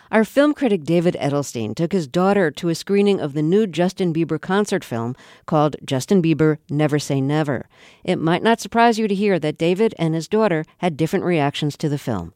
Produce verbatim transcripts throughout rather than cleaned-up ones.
Our film critic David Edelstein took his daughter to a screening of the new Justin Bieber concert film called Justin Bieber Never Say Never. It might not surprise you to hear that David and his daughter had different reactions to the film.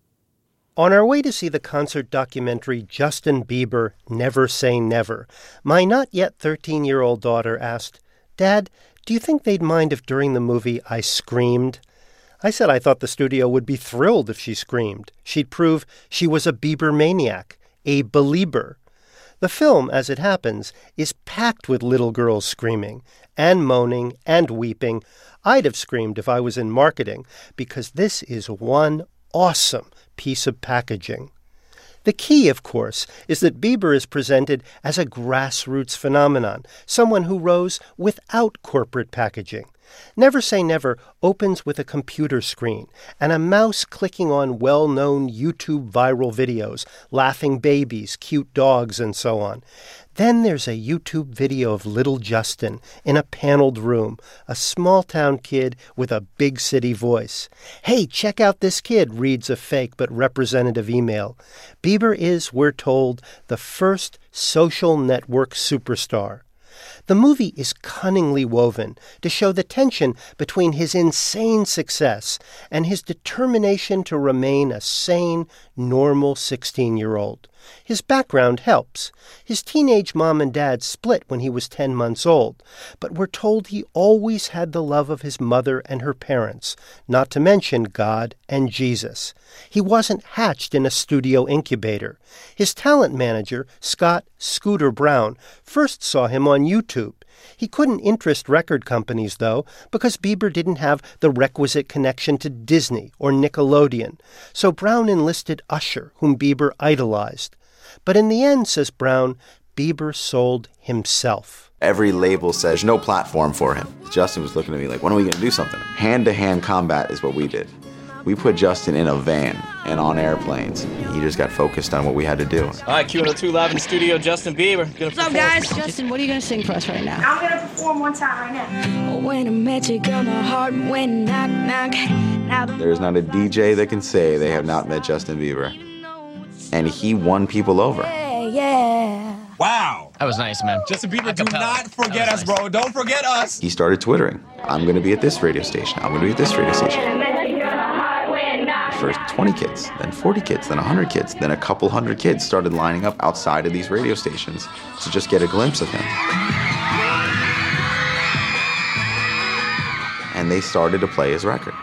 On our way to see the concert documentary Justin Bieber Never Say Never, my not-yet thirteen-year-old daughter asked, "Dad, do you think they'd mind if during the movie I screamed?" I said I thought the studio would be thrilled if she screamed. She'd prove she was a Bieber maniac, a belieber. The film, as it happens, is packed with little girls screaming and moaning and weeping. I'd have screamed if I was in marketing, because this is one awesome piece of packaging. The key, of course, is that Bieber is presented as a grassroots phenomenon, someone who rose without corporate packaging. Never Say Never opens with a computer screen and a mouse clicking on well-known YouTube viral videos, laughing babies, cute dogs, and so on. Then there's a YouTube video of little Justin in a paneled room, a small-town kid with a big city voice. "Hey, check out this kid," reads a fake but representative email. Bieber is, we're told, the first social network superstar. The movie is cunningly woven to show the tension between his insane success and his determination to remain a sane, normal sixteen-year-old. His background helps. His teenage mom and dad split when he was ten months old, but we're told he always had the love of his mother and her parents, not to mention God and Jesus. He wasn't hatched in a studio incubator. His talent manager, Scott Scooter Brown, first saw him on YouTube. He couldn't interest record companies, though, because Bieber didn't have the requisite connection to Disney or Nickelodeon. So Brown enlisted Usher, whom Bieber idolized. But in the end, says Brown, Bieber sold himself. Every label says no platform for him. Justin was looking at me like, when are we going to do something? Hand-to-hand combat is what we did. We put Justin in a van and on airplanes. He just got focused on what we had to do. All right, Q one oh two live in the studio, Justin Bieber. What's up, guys? Justin, what are you going to sing for us right now? I'm going to perform one time right now. When I met you, girl, my heart went knock, knock. Now the There's not a D J that can say they have not met Justin Bieber. And he won people over. Yeah, yeah. Wow. That was nice, man. Justin Bieber, do not forget us, nice. Bro. Don't forget us. He started twittering. I'm going to be at this radio station. I'm going to be at this radio station. First twenty kids, then forty kids, then one hundred kids, then a couple hundred kids started lining up outside of these radio stations to just get a glimpse of him. And they started to play his record.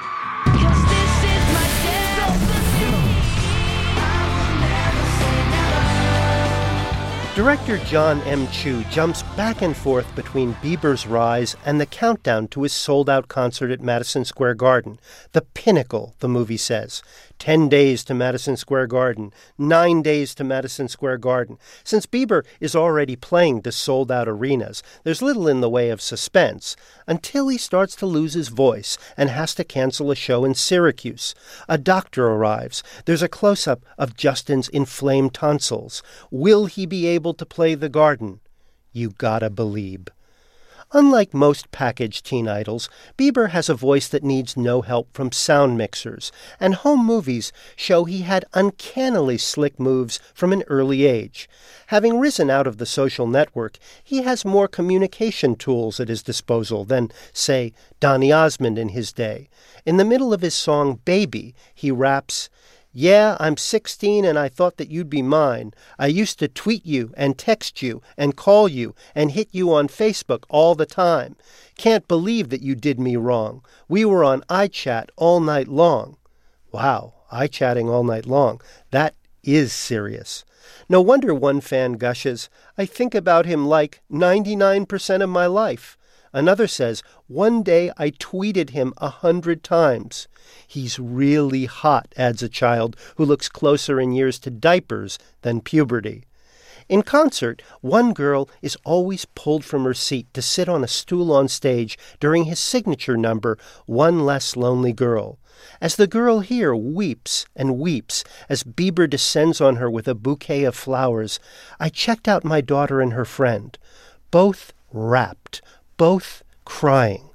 Director John M. Chu jumps back and forth between Bieber's rise and the countdown to his sold-out concert at Madison Square Garden. The pinnacle, the movie says. Ten days to Madison Square Garden. Nine days to Madison Square Garden. Since Bieber is already playing to sold-out arenas, there's little in the way of suspense until he starts to lose his voice and has to cancel a show in Syracuse. A doctor arrives. There's a close-up of Justin's inflamed tonsils. Will he be able to play the Garden? You gotta believe. Unlike most packaged teen idols, Bieber has a voice that needs no help from sound mixers, and home movies show he had uncannily slick moves from an early age. Having risen out of the social network, he has more communication tools at his disposal than, say, Donny Osmond in his day. In the middle of his song Baby, he raps, "Yeah, I'm sixteen and I thought that you'd be mine. I used to tweet you and text you and call you and hit you on Facebook all the time. Can't believe that you did me wrong. We were on iChat all night long." Wow, iChatting all night long. That is serious. No wonder one fan gushes, "I think about him like ninety-nine percent of my life." Another says, "One day I tweeted him a hundred times." He's really hot, adds a child who looks closer in years to diapers than puberty. In concert, one girl is always pulled from her seat to sit on a stool on stage during his signature number, One Less Lonely Girl. As the girl here weeps and weeps as Bieber descends on her with a bouquet of flowers, I checked out my daughter and her friend, both rapt, both crying.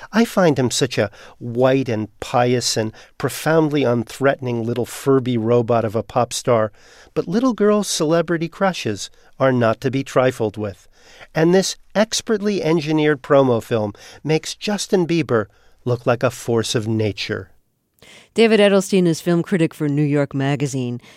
I find him such a white and pious and profoundly unthreatening little Furby robot of a pop star, but little girls' celebrity crushes are not to be trifled with. And this expertly engineered promo film makes Justin Bieber look like a force of nature. David Edelstein is film critic for New York Magazine.